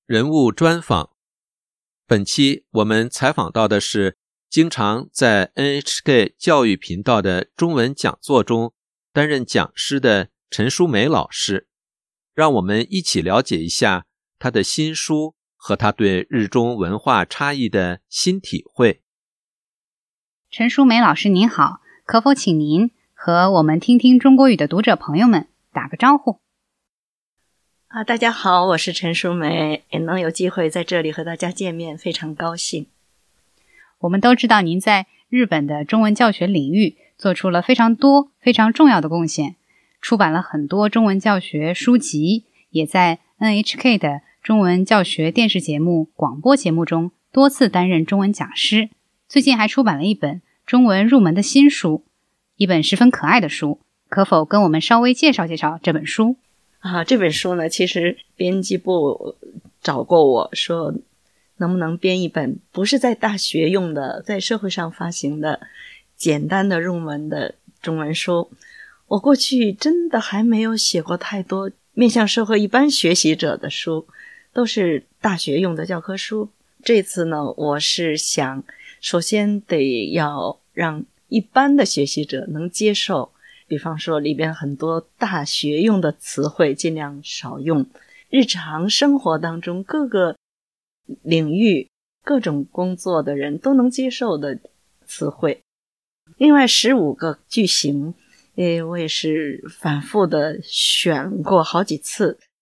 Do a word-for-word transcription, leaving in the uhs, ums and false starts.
人物专访。本期我们采访到的是经常在 N H K 教育频道的中文讲座中担任讲师的陈淑梅老师，让我们一起了解一下他的新书和他对日中文化差异的新体会。 陈淑梅老师您好，可否请您和我们听听中国语的读者朋友们打个招呼？ 啊，大家好，我是陈淑梅，也能有机会在这里和大家见面，非常高兴。 我们都知道您在日本的中文教学领域做出了非常多非常重要的贡献，出版了很多中文教学书籍，也在 N H K 的中文教学电视节目、广播节目中多次担任中文讲师。最近还出版了一本中文入门的新书，一本十分可爱的书，可否跟我们稍微介绍介绍这本书？ 啊，这本书呢，其实编辑部找过我说能不能编一本不是在大学用的，在社会上发行的简单的入门的中文书。我过去真的还没有写过太多面向社会一般学习者的书，都是大学用的教科书。这次呢，我是想首先得要让一般的学习者能接受，比方说里边很多大学用的词汇尽量少用，日常生活当中各个领域各种工作的人都能接受的词汇。另外十五个句型，诶，我也是反复的选过好几次，